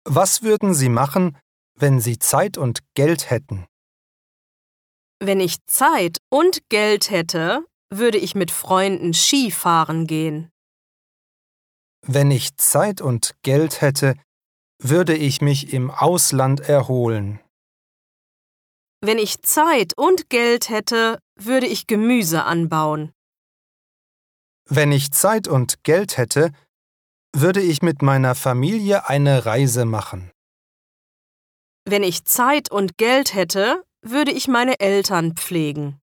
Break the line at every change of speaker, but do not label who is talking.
Was würden Sie machen, wenn Sie Zeit und Geld hätten?
Wenn ich Zeit und Geld hätte, würde ich mit Freunden Skifahren gehen.
Wenn ich Zeit und Geld hätte, würde ich mich im Ausland erholen.
Wenn ich Zeit und Geld hätte, würde ich Gemüse anbauen.
Wenn ich Zeit und Geld hätte, würde ich mit meiner Familie eine Reise machen.
Wenn ich Zeit und Geld hätte, würde ich meine Eltern pflegen.